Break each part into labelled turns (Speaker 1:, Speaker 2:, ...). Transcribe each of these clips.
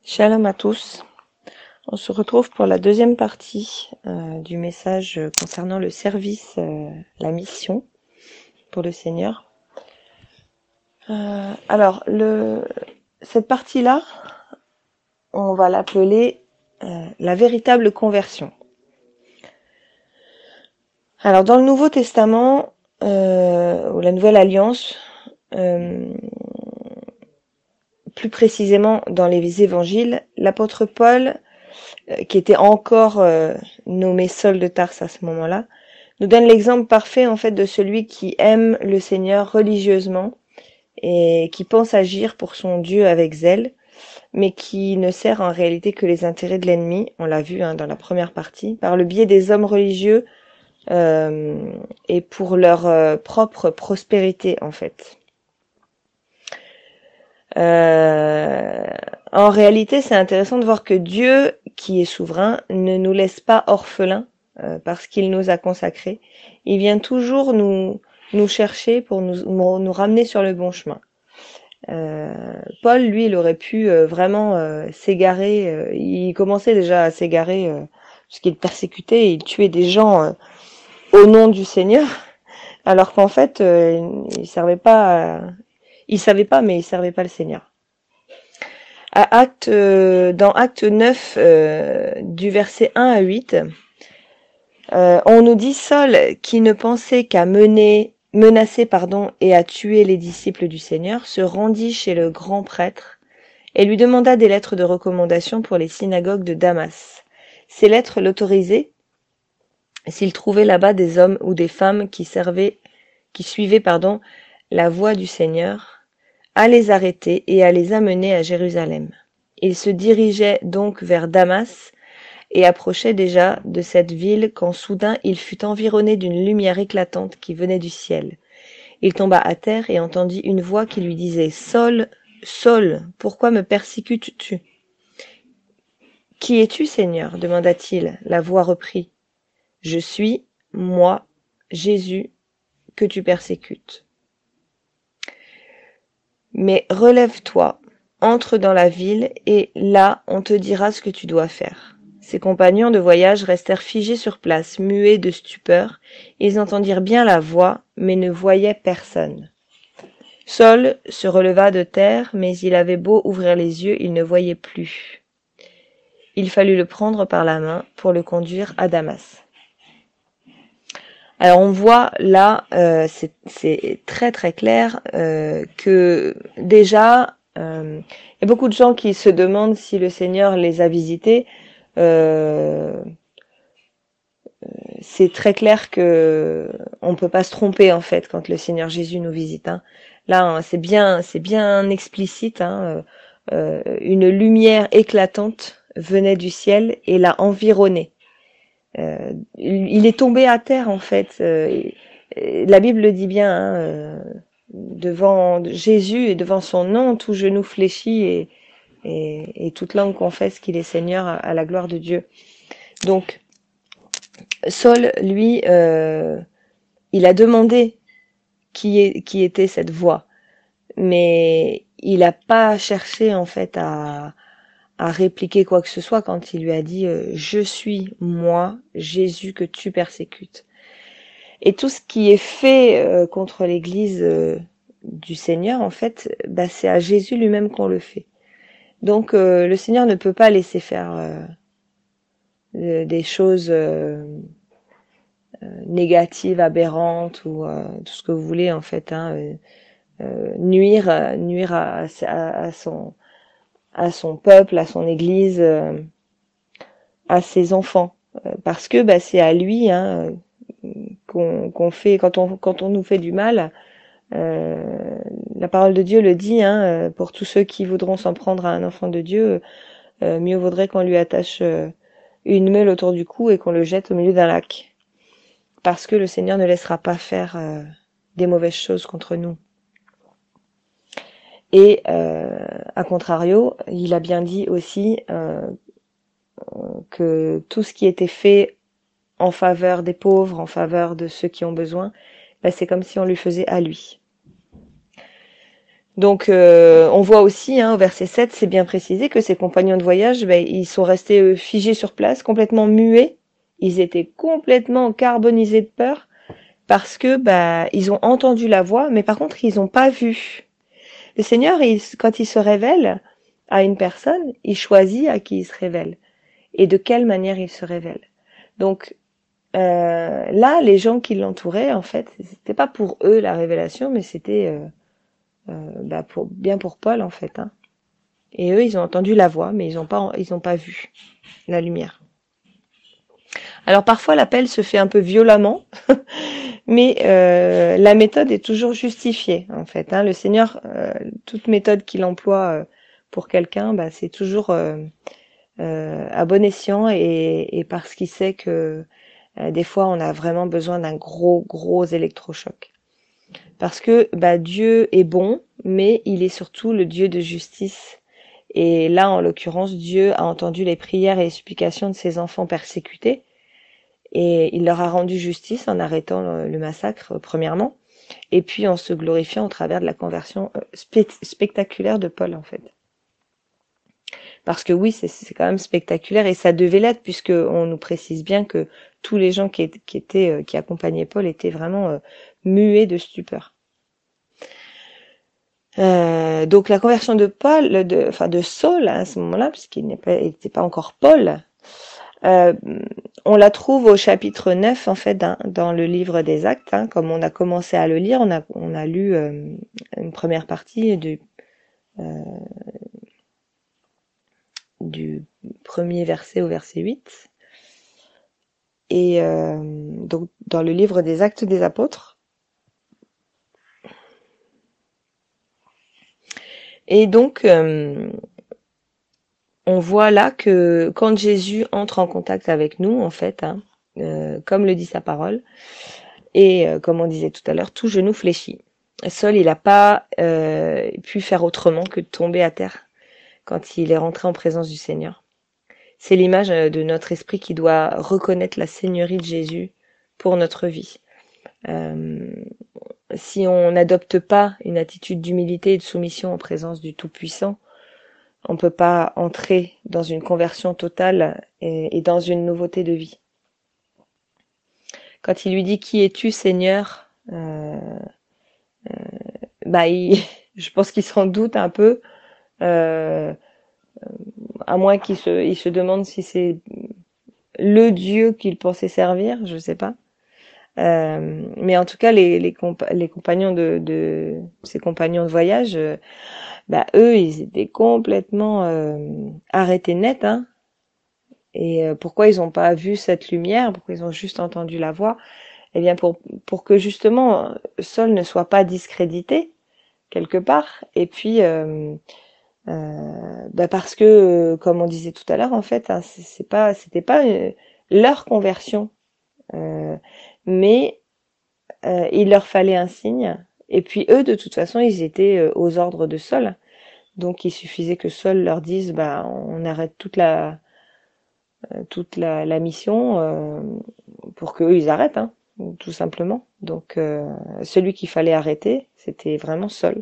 Speaker 1: Shalom à tous. On se retrouve pour la deuxième partie du message concernant le service, la mission pour le Seigneur. Cette partie-là, on va l'appeler la véritable conversion. Alors, dans le Nouveau Testament, ou la Nouvelle Alliance, plus précisément dans les évangiles, l'apôtre Paul, qui était encore nommé Saul de Tarse à ce moment-là, nous donne l'exemple parfait en fait de celui qui aime le Seigneur religieusement et qui pense agir pour son Dieu avec zèle, mais qui ne sert en réalité que les intérêts de l'ennemi, on l'a vu dans la première partie, par le biais des hommes religieux et pour leur propre prospérité en fait. En réalité, c'est intéressant de voir que Dieu, qui est souverain, ne nous laisse pas orphelins parce qu'il nous a consacrés. Il vient toujours nous chercher pour nous ramener sur le bon chemin. Paul, lui, il aurait pu vraiment s'égarer. Il commençait déjà à s'égarer parce qu'il persécutait, il tuait des gens au nom du Seigneur, alors qu'en fait, il servait pas. Il savait pas, mais il servait pas le Seigneur. Dans Acte 9, du verset 1 à 8, on nous dit Saul, qui ne pensait qu'à menacer et à tuer les disciples du Seigneur, se rendit chez le grand prêtre et lui demanda des lettres de recommandation pour les synagogues de Damas. Ces lettres l'autorisaient s'il trouvait là-bas des hommes ou des femmes qui suivaient la voie du Seigneur, à les arrêter et à les amener à Jérusalem. Il se dirigeait donc vers Damas et approchait déjà de cette ville quand soudain il fut environné d'une lumière éclatante qui venait du ciel. Il tomba à terre et entendit une voix qui lui disait « Saul, Saul, pourquoi me persécutes-tu » ? « Qui es-tu, Seigneur » demanda-t-il. La voix reprit « Je suis, moi, Jésus, que tu persécutes. Mais relève-toi, entre dans la ville, et là on te dira ce que tu dois faire. » Ses compagnons de voyage restèrent figés sur place, muets de stupeur. Ils entendirent bien la voix, mais ne voyaient personne. Saul se releva de terre, mais il avait beau ouvrir les yeux, il ne voyait plus. Il fallut le prendre par la main pour le conduire à Damas. Alors on voit là, c'est très très clair que déjà, il y a beaucoup de gens qui se demandent si le Seigneur les a visités. C'est très clair que on peut pas se tromper en fait quand le Seigneur Jésus nous visite. Là, c'est bien explicite. Une lumière éclatante venait du ciel et l'a environné. Il est tombé à terre en fait. La Bible le dit bien. Devant Jésus et devant son nom, tout genou fléchit et toute langue confesse qu'il est Seigneur à la gloire de Dieu. Donc Saul, lui, il a demandé qui était cette voix, mais il n'a pas cherché en fait à répliquer quoi que ce soit quand il lui a dit je suis moi, Jésus que tu persécutes. Et tout ce qui est fait contre l'Église du Seigneur, en fait, c'est à Jésus lui-même qu'on le fait. Donc le Seigneur ne peut pas laisser faire des choses négatives, aberrantes ou tout ce que vous voulez en fait, nuire à son peuple, à son Église, à ses enfants, parce que c'est à lui qu'on fait quand on nous fait du mal. La parole de Dieu le dit, pour tous ceux qui voudront s'en prendre à un enfant de Dieu, mieux vaudrait qu'on lui attache une meule autour du cou et qu'on le jette au milieu d'un lac, parce que le Seigneur ne laissera pas faire des mauvaises choses contre nous. Et à contrario, il a bien dit aussi que tout ce qui était fait en faveur des pauvres, en faveur de ceux qui ont besoin, c'est comme si on lui faisait à lui. Donc, on voit aussi, hein, au verset 7, c'est bien précisé que ses compagnons de voyage, ils sont restés figés sur place, complètement muets. Ils étaient complètement carbonisés de peur parce que ils ont entendu la voix, mais par contre, ils n'ont pas vu. Le Seigneur, quand il se révèle à une personne, il choisit à qui il se révèle et de quelle manière il se révèle. Donc, là, les gens qui l'entouraient, en fait, c'était pas pour eux la révélation, mais c'était pour Paul, en fait, hein. Et eux, ils ont entendu la voix, mais ils ont pas vu la lumière. Alors parfois, l'appel se fait un peu violemment, mais la méthode est toujours justifiée, en fait, hein. Le Seigneur, toute méthode qu'il emploie pour quelqu'un, c'est toujours à bon escient et parce qu'il sait que des fois, on a vraiment besoin d'un gros électrochoc. Parce que Dieu est bon, mais il est surtout le Dieu de justice. Et là, en l'occurrence, Dieu a entendu les prières et les supplications de ses enfants persécutés, et il leur a rendu justice en arrêtant le massacre, premièrement, et puis en se glorifiant au travers de la conversion spectaculaire de Paul, en fait. Parce que oui, c'est quand même spectaculaire, et ça devait l'être, puisque on nous précise bien que tous les gens qui accompagnaient Paul étaient vraiment muets de stupeur. Donc la conversion de Paul, de Saul à ce moment-là, puisqu'il n'était pas encore Paul, on la trouve au chapitre 9, en fait, dans le livre des Actes, hein. Comme on a commencé à le lire, on a lu une première partie du premier verset au verset 8. Et donc dans le livre des Actes des Apôtres. Et donc on voit là que quand Jésus entre en contact avec nous, en fait, hein, comme le dit sa parole, et comme on disait tout à l'heure, tout genou fléchit. Saul, il n'a pas pu faire autrement que de tomber à terre quand il est rentré en présence du Seigneur. C'est l'image de notre esprit qui doit reconnaître la seigneurie de Jésus pour notre vie. Si on n'adopte pas une attitude d'humilité et de soumission en présence du Tout-Puissant, on peut pas entrer dans une conversion totale et dans une nouveauté de vie. Quand il lui dit « Qui es-tu, Seigneur ?» je pense qu'il s'en doute un peu, à moins qu'il se demande si c'est le Dieu qu'il pensait servir, je sais pas. Mais en tout cas, les compagnons de ses compagnons de voyage, eux, ils étaient complètement arrêtés net, hein. Et pourquoi ils n'ont pas vu cette lumière? Pourquoi ils ont juste entendu la voix? Eh bien, pour que justement Saul ne soit pas discrédité quelque part. Et puis parce que, comme on disait tout à l'heure, en fait, hein, c'était pas leur conversion, mais il leur fallait un signe. Et puis eux, de toute façon, ils étaient aux ordres de Saul. Donc il suffisait que Saul leur dise, on arrête toute la mission pour qu'eux ils arrêtent, hein, tout simplement. Donc celui qu'il fallait arrêter, c'était vraiment Saul.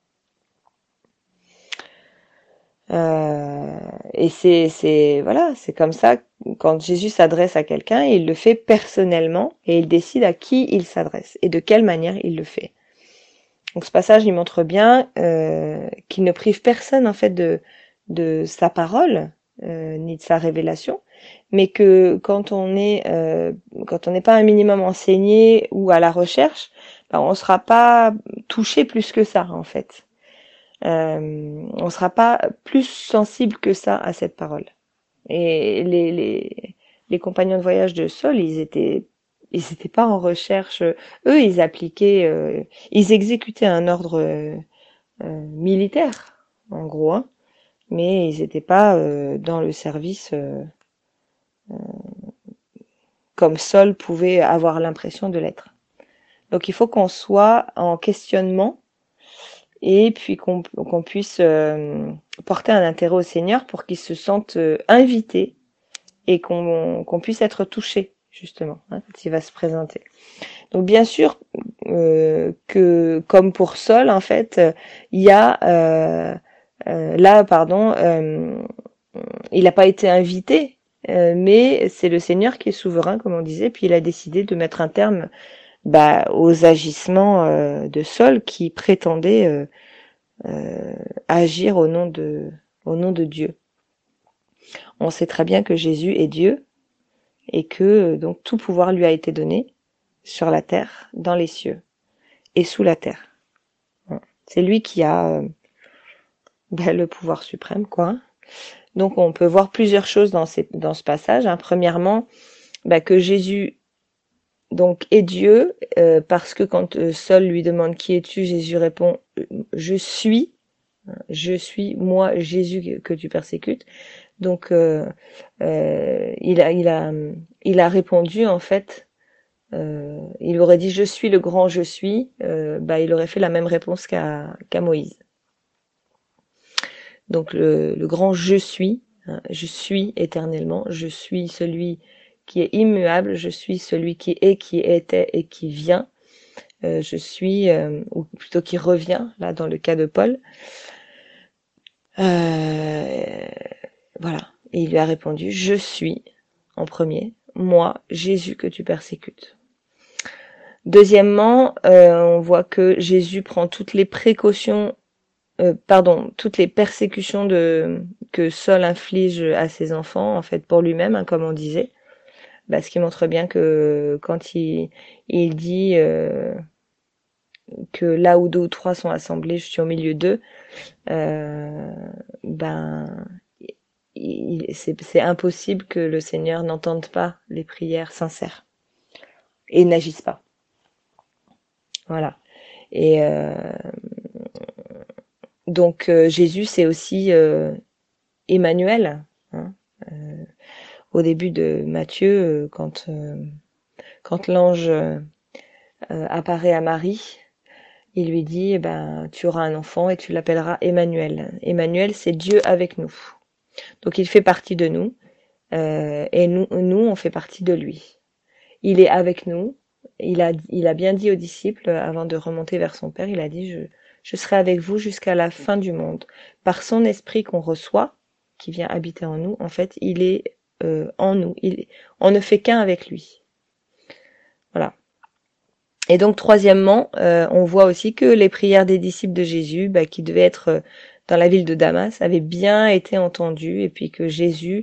Speaker 1: Et c'est comme ça, quand Jésus s'adresse à quelqu'un, il le fait personnellement et il décide à qui il s'adresse et de quelle manière il le fait. Donc ce passage, il montre bien qu'il ne prive personne en fait de sa parole ni de sa révélation, mais que quand on n'est pas un minimum enseigné ou à la recherche, on sera pas touché plus que ça en fait. On sera pas plus sensible que ça à cette parole. Et les compagnons de voyage de Saul, ils étaient pas en recherche. Eux, ils exécutaient un ordre militaire, en gros, hein, mais ils n'étaient pas dans le service comme Saul pouvait avoir l'impression de l'être. Donc il faut qu'on soit en questionnement et puis qu'on puisse porter un intérêt au Seigneur pour qu'il se sente invité et qu'on puisse être touché justement, hein, quand il va se présenter. Donc bien sûr que comme pour Saul, en fait, il y a là, pardon, il n'a pas été invité, mais c'est le Seigneur qui est souverain, comme on disait, puis il a décidé de mettre un terme aux agissements de Saul qui prétendait agir au nom de Dieu. On sait très bien que Jésus est Dieu et que donc tout pouvoir lui a été donné sur la terre, dans les cieux et sous la terre. C'est lui qui a le pouvoir suprême, quoi. Donc on peut voir plusieurs choses dans ce passage. Hein. Premièrement, que Jésus donc est Dieu, parce que quand Saul lui demande qui es-tu, Jésus répond je suis moi Jésus que tu persécutes. Donc il a répondu en fait. Il aurait dit je suis le grand je suis, il aurait fait la même réponse qu'à Moïse. Donc le grand je suis éternellement, je suis celui qui est immuable, je suis celui qui est, qui était et qui vient. Je suis, ou plutôt qui revient, là dans le cas de Paul. Voilà. Et il lui a répondu, je suis, en premier, moi, Jésus que tu persécutes. Deuxièmement, on voit que Jésus prend toutes les précautions, toutes les persécutions que Saul inflige à ses enfants, en fait, pour lui-même, hein, comme on disait. Ce qui montre bien que quand il dit que là où deux ou trois sont assemblés, je suis au milieu d'eux, c'est impossible que le Seigneur n'entende pas les prières sincères et n'agisse pas. Voilà. Et donc Jésus, c'est aussi Emmanuel. Hein, au début de Matthieu, quand l'ange apparaît à Marie, il lui dit tu auras un enfant et tu l'appelleras Emmanuel. Emmanuel, c'est Dieu avec nous. Donc il fait partie de nous et nous on fait partie de lui. Il est avec nous. Il a bien dit aux disciples avant de remonter vers son Père, il a dit je serai avec vous jusqu'à la fin du monde. Par son esprit qu'on reçoit, qui vient habiter en nous, en fait, il est en nous. On ne fait qu'un avec lui. Voilà. Et donc troisièmement, on voit aussi que les prières des disciples de Jésus, qui devaient être dans la ville de Damas, avaient bien été entendues, et puis que Jésus,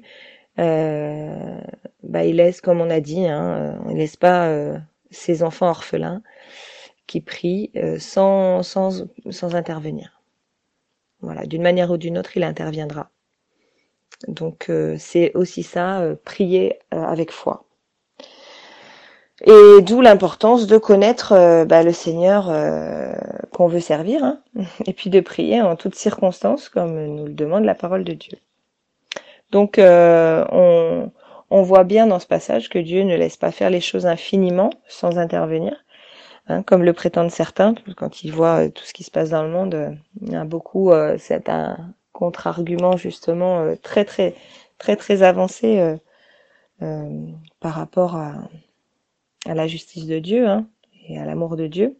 Speaker 1: il laisse, comme on a dit, hein, il laisse pas ses enfants orphelins qui prient sans intervenir. Voilà, d'une manière ou d'une autre, il interviendra. Donc c'est aussi ça, prier avec foi. Et d'où l'importance de connaître le Seigneur qu'on veut servir, hein, et puis de prier en toutes circonstances, comme nous le demande la parole de Dieu. Donc on voit bien dans ce passage que Dieu ne laisse pas faire les choses infiniment sans intervenir, hein, comme le prétendent certains. Quand ils voient tout ce qui se passe dans le monde, il y a beaucoup, c'est un contre-argument justement très très très très avancé par rapport à la justice de Dieu, hein, et à l'amour de Dieu.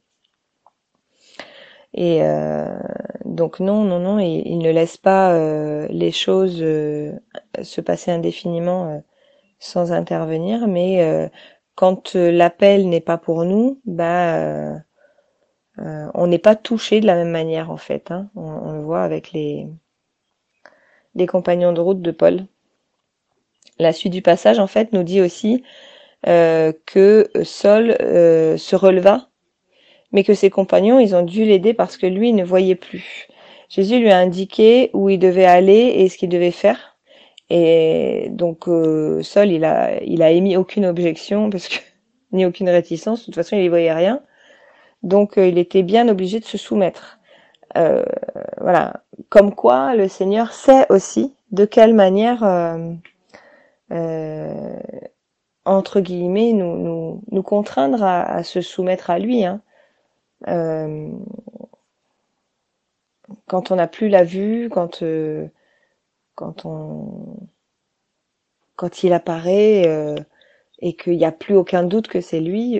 Speaker 1: Et donc non, il ne laisse pas les choses se passer indéfiniment sans intervenir, mais quand l'appel n'est pas pour nous, on n'est pas touché de la même manière en fait. Hein. On le voit avec les compagnons de route de Paul. La suite du passage en fait nous dit aussi que Saul se releva, mais que ses compagnons, ils ont dû l'aider parce que lui, il ne voyait plus. Jésus lui a indiqué où il devait aller et ce qu'il devait faire. Et donc Saul, il a émis aucune objection parce que ni aucune réticence. De toute façon, il ne voyait rien. Donc il était bien obligé de se soumettre. Voilà. Comme quoi, le Seigneur sait aussi de quelle manière entre guillemets nous contraindre à se soumettre à lui, hein. Quand on n'a plus la vue, quand il apparaît qu'il n'y a plus aucun doute que c'est lui.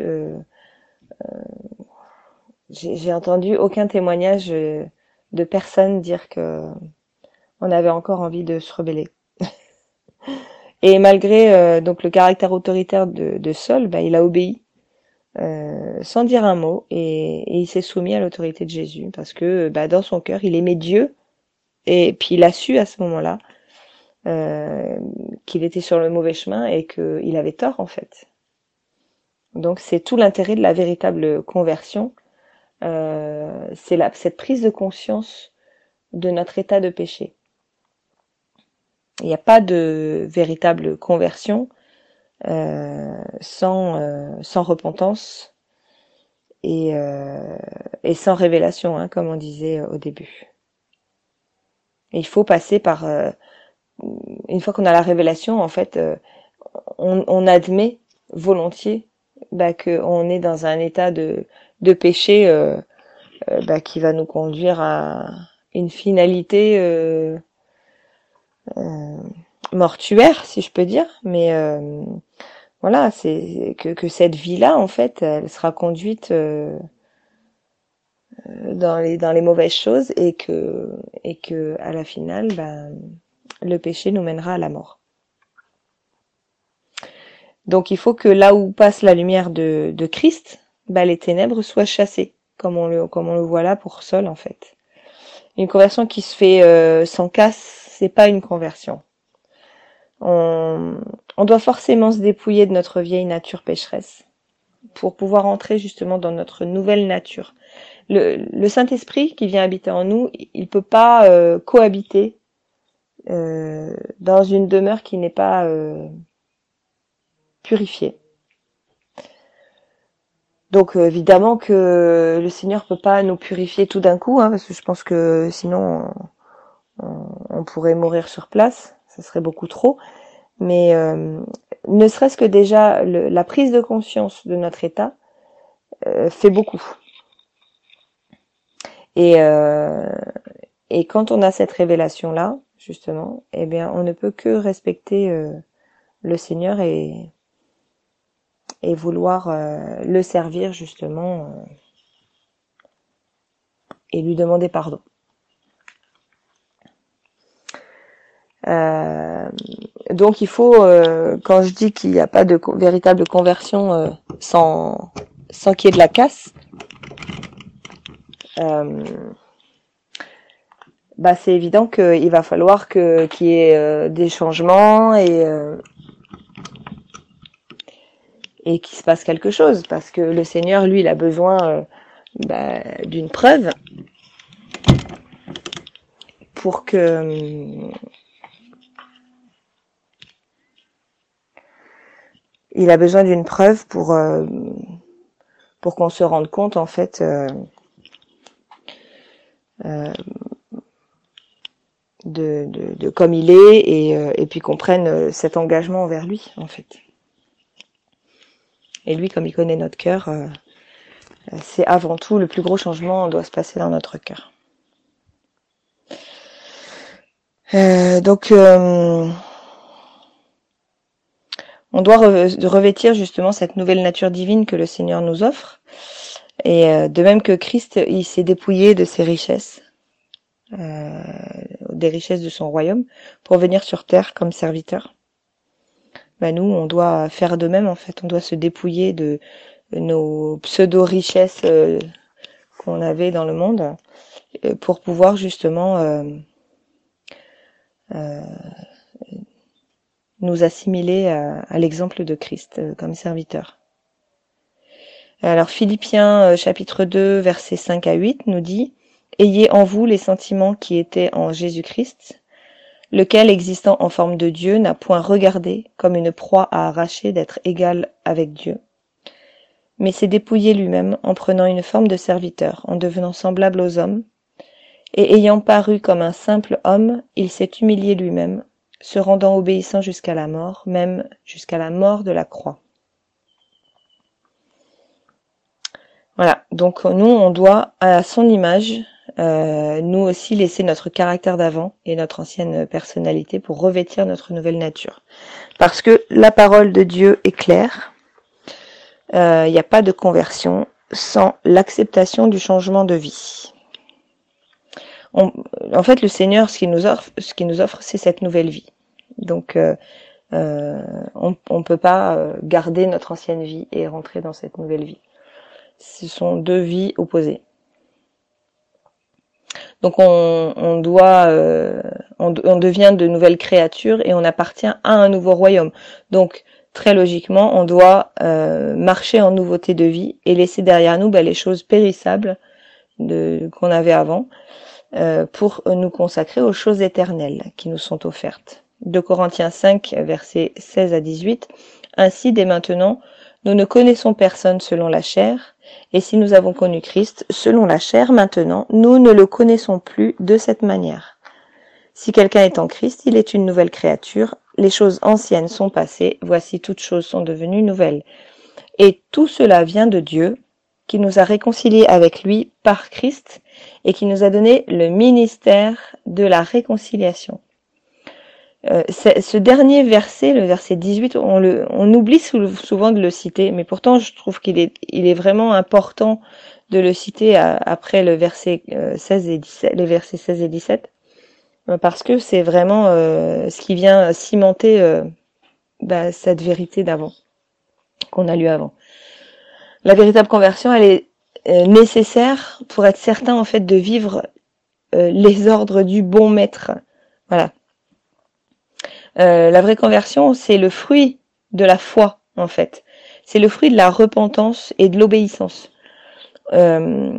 Speaker 1: J'ai entendu aucun témoignage de personne dire que on avait encore envie de se rebeller. Et malgré donc le caractère autoritaire de Saul, bah, il a obéi sans dire un mot et il s'est soumis à l'autorité de Jésus parce que bah, dans son cœur, il aimait Dieu et puis il a su à ce moment-là qu'il était sur le mauvais chemin et qu'il avait tort en fait. Donc c'est tout l'intérêt de la véritable conversion, c'est cette prise de conscience de notre état de péché. Il n'y a pas de véritable conversion sans repentance et sans révélation, hein, comme on disait au début. Et il faut passer par une fois qu'on a la révélation, en fait, on admet volontiers bah, qu'on est dans un état de péché bah, qui va nous conduire à une finalité mortuaire, si je peux dire. Mais voilà, c'est que cette vie-là, en fait, elle sera conduite dans les mauvaises choses et que à la finale, bah, le péché nous mènera à la mort. Donc il faut que là où passe la lumière de Christ, bah, les ténèbres soient chassées, comme on le voit là pour Saul en fait. Une conversion qui se fait sans casse, c'est pas une conversion. On doit forcément se dépouiller de notre vieille nature pécheresse pour pouvoir entrer justement dans notre nouvelle nature. Le Saint-Esprit qui vient habiter en nous, il peut pas cohabiter dans une demeure qui n'est pas purifiée. Donc évidemment que le Seigneur peut pas nous purifier tout d'un coup, hein, parce que je pense que sinon on pourrait mourir sur place, ça serait beaucoup trop. Mais ne serait-ce que déjà la prise de conscience de notre état fait beaucoup. Et quand on a cette révélation-là, justement, eh bien, on ne peut que respecter le Seigneur et vouloir le servir justement et lui demander pardon. Donc il faut, quand je dis qu'il n'y a pas de véritable conversion sans qu'il y ait de la casse, bah c'est évident qu'il va falloir qu'il y ait des changements et qu'il se passe quelque chose, parce que le Seigneur, lui, il a besoin d'une preuve pour que il a besoin d'une preuve pour qu'on se rende compte en fait de comme il est et puis qu'on prenne cet engagement envers lui en fait. Et lui, comme il connaît notre cœur, c'est avant tout le plus gros changement doit se passer dans notre cœur. Donc on doit revêtir justement cette nouvelle nature divine que le Seigneur nous offre. Et de même que Christ, il s'est dépouillé de ses richesses, des richesses de son royaume, pour venir sur terre comme serviteur. Bah nous, on doit faire de même en fait. On doit se dépouiller de nos pseudo-richesses qu'on avait dans le monde pour pouvoir justement nous assimiler à l'exemple de Christ comme serviteur. Alors Philippiens chapitre 2 versets 5 à 8 nous dit « Ayez en vous les sentiments qui étaient en Jésus-Christ, lequel, existant en forme de Dieu, n'a point regardé comme une proie à arracher d'être égal avec Dieu, mais s'est dépouillé lui-même en prenant une forme de serviteur, en devenant semblable aux hommes, et ayant paru comme un simple homme, il s'est humilié lui-même, se rendant obéissant jusqu'à la mort, même jusqu'à la mort de la croix. » Voilà, donc nous, on doit, à son image, nous aussi laisser notre caractère d'avant et notre ancienne personnalité pour revêtir notre nouvelle nature. Parce que la parole de Dieu est claire, il n'y a pas de conversion sans l'acceptation du changement de vie. En fait, le Seigneur, ce qu'il nous offre, c'est cette nouvelle vie. Donc, on peut pas garder notre ancienne vie et rentrer dans cette nouvelle vie. Ce sont deux vies opposées. Donc on devient de nouvelles créatures et on appartient à un nouveau royaume. Donc très logiquement, on doit marcher en nouveauté de vie et laisser derrière nous les choses périssables qu'on avait avant pour nous consacrer aux choses éternelles qui nous sont offertes. 2 Corinthiens 5, versets 16 à 18. Ainsi, dès maintenant, nous ne connaissons personne selon la chair, et si nous avons connu Christ selon la chair maintenant, nous ne le connaissons plus de cette manière. Si quelqu'un est en Christ, il est une nouvelle créature, les choses anciennes sont passées, voici toutes choses sont devenues nouvelles. Et tout cela vient de Dieu, qui nous a réconciliés avec lui par Christ, et qui nous a donné le ministère de la réconciliation. Ce dernier verset, le verset 18, on oublie souvent de le citer, mais pourtant je trouve qu'il est vraiment important de le citer après le verset 16 et 17, les versets 16 et 17, parce que c'est vraiment ce qui vient cimenter cette vérité d'avant, qu'on a lu avant. La véritable conversion, elle est nécessaire pour être certain en fait de vivre les ordres du bon maître. Voilà. La vraie conversion, c'est le fruit de la foi, en fait. C'est le fruit de la repentance et de l'obéissance. On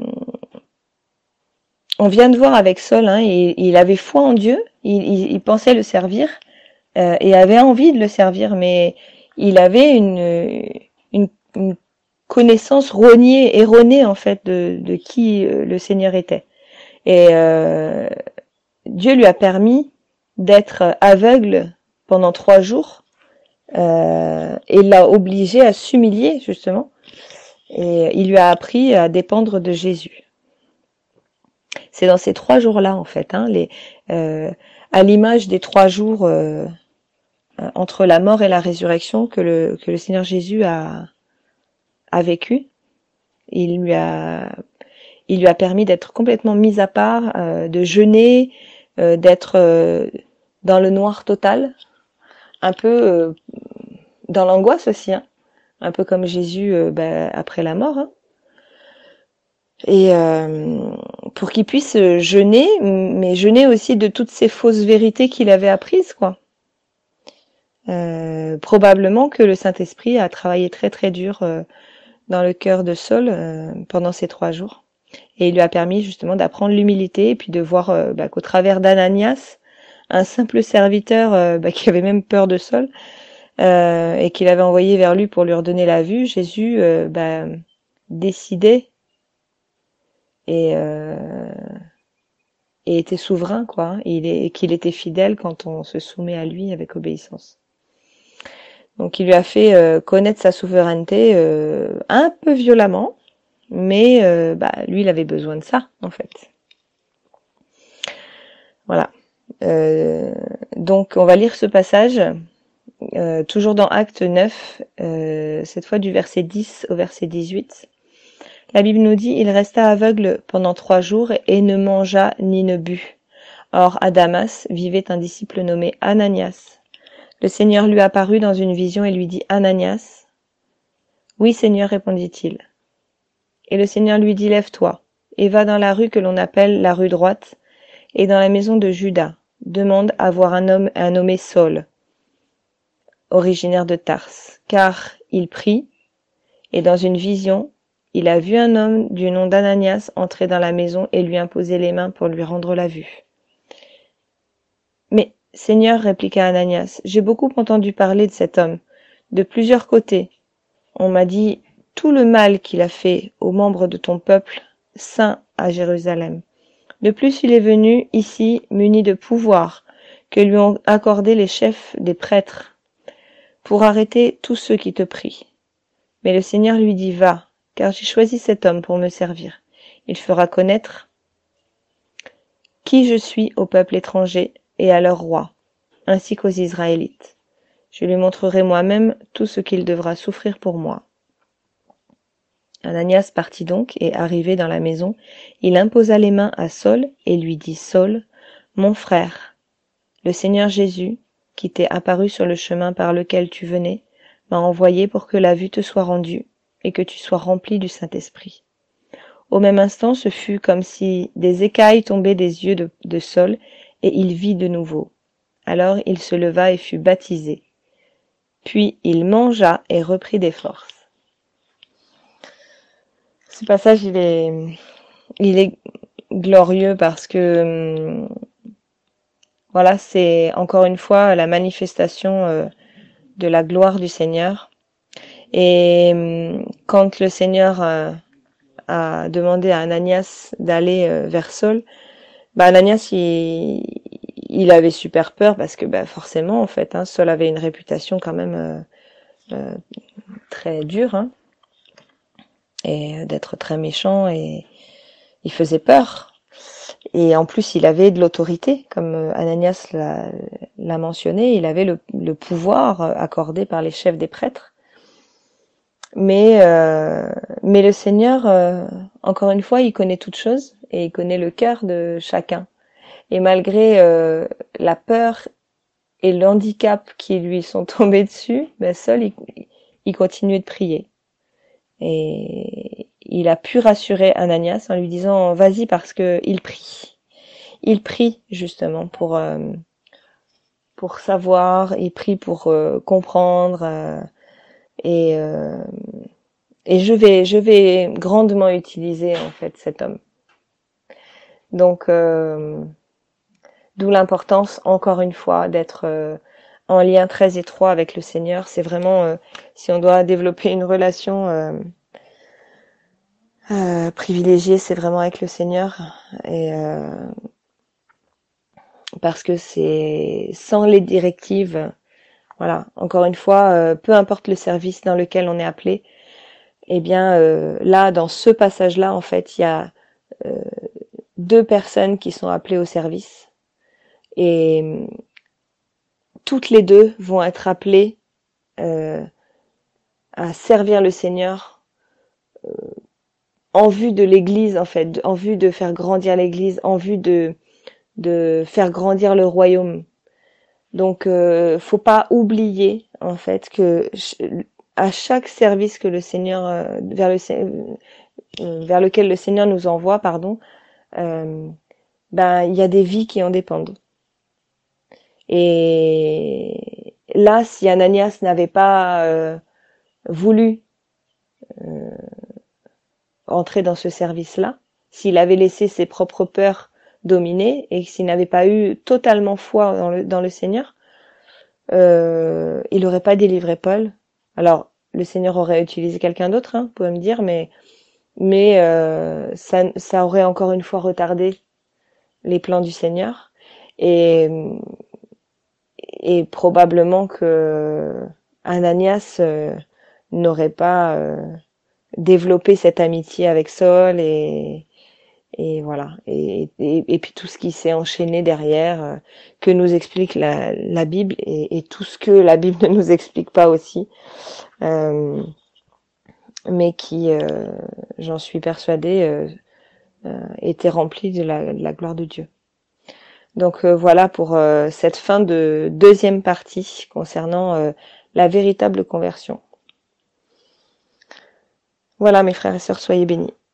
Speaker 1: vient de voir avec Saul, il avait foi en Dieu, il pensait le servir et avait envie de le servir, mais il avait une connaissance erronée en fait de qui le Seigneur était. Et Dieu lui a permis d'être aveugle pendant 3 jours et l'a obligé à s'humilier justement, et il lui a appris à dépendre de Jésus. C'est dans ces 3 jours-là en fait, à l'image des 3 jours entre la mort et la résurrection que le Seigneur Jésus a vécu. Il lui a permis d'être complètement mis à part, de jeûner, d'être dans le noir total, un peu dans l'angoisse aussi, un peu comme Jésus après la mort. Et pour qu'il puisse jeûner, mais jeûner aussi de toutes ces fausses vérités qu'il avait apprises, quoi. Probablement que le Saint-Esprit a travaillé très très dur dans le cœur de Saul pendant ces 3 jours. Et il lui a permis justement d'apprendre l'humilité et puis de voir qu'au travers d'Ananias, un simple serviteur qui avait même peur de Saul et qu'il avait envoyé vers lui pour lui redonner la vue, Jésus décidait et était souverain, quoi. Et qu'il était fidèle quand on se soumet à lui avec obéissance. Donc il lui a fait connaître sa souveraineté un peu violemment, mais lui il avait besoin de ça en fait. Voilà. Donc on va lire ce passage toujours dans Acte 9, cette fois du verset 10 au verset 18. La Bible nous dit: il resta aveugle pendant 3 jours et ne mangea ni ne but. Or à Damas vivait un disciple nommé Ananias. Le Seigneur lui apparut dans une vision et lui dit: Ananias. Oui, Seigneur, répondit-il. Et le Seigneur lui dit: lève-toi et va dans la rue que l'on appelle la rue droite, et dans la maison de Judas, demande à voir un homme nommé Saul, originaire de Tarse, car il prie, et dans une vision, il a vu un homme du nom d'Ananias entrer dans la maison et lui imposer les mains pour lui rendre la vue. Mais, Seigneur, répliqua Ananias, j'ai beaucoup entendu parler de cet homme, de plusieurs côtés. On m'a dit tout le mal qu'il a fait aux membres de ton peuple saint à Jérusalem. De plus, il est venu ici muni de pouvoir que lui ont accordé les chefs des prêtres pour arrêter tous ceux qui te prient. Mais le Seigneur lui dit: va, car j'ai choisi cet homme pour me servir. Il fera connaître qui je suis au peuple étranger et à leur roi, ainsi qu'aux Israélites. Je lui montrerai moi-même tout ce qu'il devra souffrir pour moi. » Ananias partit donc, et arrivé dans la maison, il imposa les mains à Saul et lui dit: « Saul, mon frère, le Seigneur Jésus, qui t'est apparu sur le chemin par lequel tu venais, m'a envoyé pour que la vue te soit rendue et que tu sois rempli du Saint-Esprit. » Au même instant, ce fut comme si des écailles tombaient des yeux de Saul, et il vit de nouveau. Alors il se leva et fut baptisé. Puis il mangea et reprit des forces. Ce passage, il est glorieux parce que voilà, c'est encore une fois la manifestation de la gloire du Seigneur. Et quand le Seigneur a demandé à Ananias d'aller vers Saul, Ananias il avait super peur parce que forcément en fait, Saul avait une réputation quand même très dure, et d'être très méchant, et il faisait peur. Et en plus, il avait de l'autorité, comme Ananias l'a mentionné, il avait le pouvoir accordé par les chefs des prêtres. Mais le Seigneur, encore une fois, il connaît toutes choses et il connaît le cœur de chacun. Et malgré la peur et l'handicap qui lui sont tombés dessus, Saul, il continuait de prier. Et il a pu rassurer Ananias en lui disant: « Vas-y, parce que il prie. Il prie justement pour savoir, il prie pour comprendre, et je vais grandement utiliser en fait cet homme. » Donc d'où l'importance encore une fois d'être en lien très étroit avec le Seigneur. C'est vraiment si on doit développer une relation privilégiée, c'est vraiment avec le Seigneur, et parce que c'est sans les directives, voilà, encore une fois, peu importe le service dans lequel on est appelé, eh bien là, dans ce passage-là, en fait, il y a deux personnes qui sont appelées au service, et toutes les deux vont être appelées à servir le Seigneur en vue de l'Église, en fait, en vue de faire grandir l'Église, en vue de faire grandir le royaume. Donc faut pas oublier en fait que à chaque service que le Seigneur vers lequel le Seigneur nous envoie, il y a des vies qui en dépendent. Et là, si Ananias n'avait pas voulu entrer dans ce service-là, s'il avait laissé ses propres peurs dominer, et s'il n'avait pas eu totalement foi dans le Seigneur, il n'aurait pas délivré Paul. Alors, le Seigneur aurait utilisé quelqu'un d'autre, vous pouvez me dire, mais ça aurait encore une fois retardé les plans du Seigneur, et probablement que Ananias n'aurait pas développé cette amitié avec Saul, et voilà, et puis tout ce qui s'est enchaîné derrière, que nous explique la Bible, et tout ce que la Bible ne nous explique pas aussi, mais qui, j'en suis persuadée, était rempli de la gloire de Dieu. Donc voilà pour cette fin de deuxième partie concernant la véritable conversion. Voilà mes frères et sœurs, soyez bénis.